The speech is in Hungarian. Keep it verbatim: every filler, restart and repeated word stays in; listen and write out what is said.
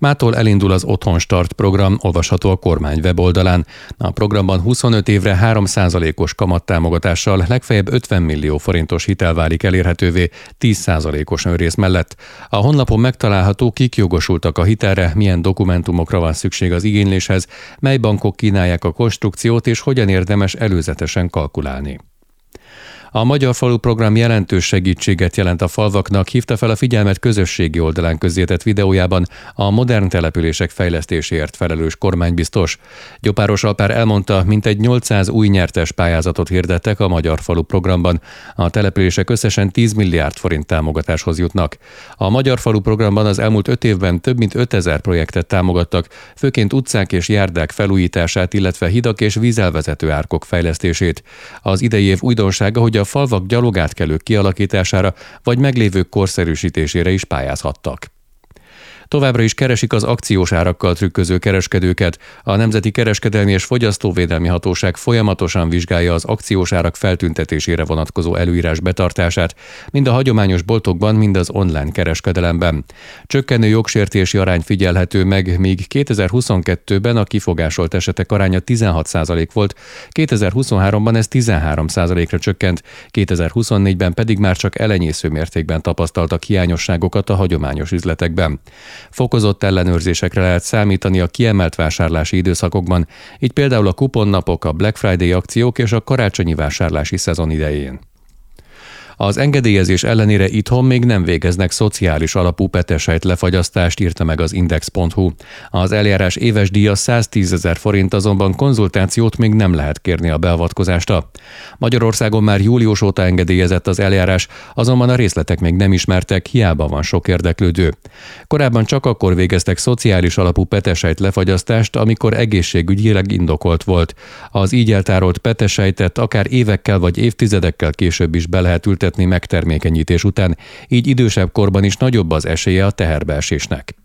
Mától elindul az Otthon Start program, olvasható a kormány weboldalán. A programban huszonöt évre három százalékos kamattámogatással legfeljebb ötven millió forintos hitel válik elérhetővé tíz százalékos önrész mellett. A honlapon megtalálható, kik jogosultak a hitelre, milyen dokumentumokra van szükség az igényléshez, mely bankok kínálják a konstrukciót és hogyan érdemes előzetesen kalkulálni. A Magyar Falu program jelentős segítséget jelent a falvaknak, hívta fel a figyelmet közösségi oldalán közzétett videójában a modern települések fejlesztéséért felelős kormánybiztos. Gyopáros Alpár elmondta, mintegy nyolcszáz új nyertes pályázatot hirdettek a Magyar Falu programban. A települések összesen tíz milliárd forint támogatáshoz jutnak. A Magyar Falu programban az elmúlt öt évben több mint ötezer projektet támogattak, főként utcák és járdák felújítását, illetve hidak és vízelvezető árkok fejlesztését. Az idei év újdonsága, hogy a falvak gyalogátkelők kialakítására vagy meglévők korszerűsítésére is pályázhattak. Továbbra is keresik az akciós árakkal trükköző kereskedőket. A Nemzeti Kereskedelmi és Fogyasztóvédelmi Hatóság folyamatosan vizsgálja az akciós árak feltüntetésére vonatkozó előírás betartását, mind a hagyományos boltokban, mind az online kereskedelemben. Csökkenő jogsértési arány figyelhető meg, míg kétezer-huszonkettőben a kifogásolt esetek aránya tizenhat százalék volt, kétezer-huszonháromban ez tizenhárom százalékra csökkent, kétezer-huszonnégyben pedig már csak elenyésző mértékben tapasztaltak hiányosságokat a hagyományos üzletekben. Fokozott ellenőrzésekre lehet számítani a kiemelt vásárlási időszakokban, így például a kuponnapok, a Black Friday akciók és a karácsonyi vásárlási szezon idején. Az engedélyezés ellenére itthon még nem végeznek szociális alapú petesejt lefagyasztást, írta meg az index pont hu. Az eljárás éves díja száztízezer forint, azonban konzultációt még nem lehet kérni a beavatkozásra. Magyarországon már július óta engedélyezett az eljárás, azonban a részletek még nem ismertek, hiába van sok érdeklődő. Korábban csak akkor végeztek szociális alapú petesejt lefagyasztást, amikor egészségügyileg indokolt volt. Az így eltárolt petesejtet akár évekkel vagy évtizedekkel később is be lehet ültetni megtermékenyítés után, így idősebb korban is nagyobb az esélye a teherbeesésnek.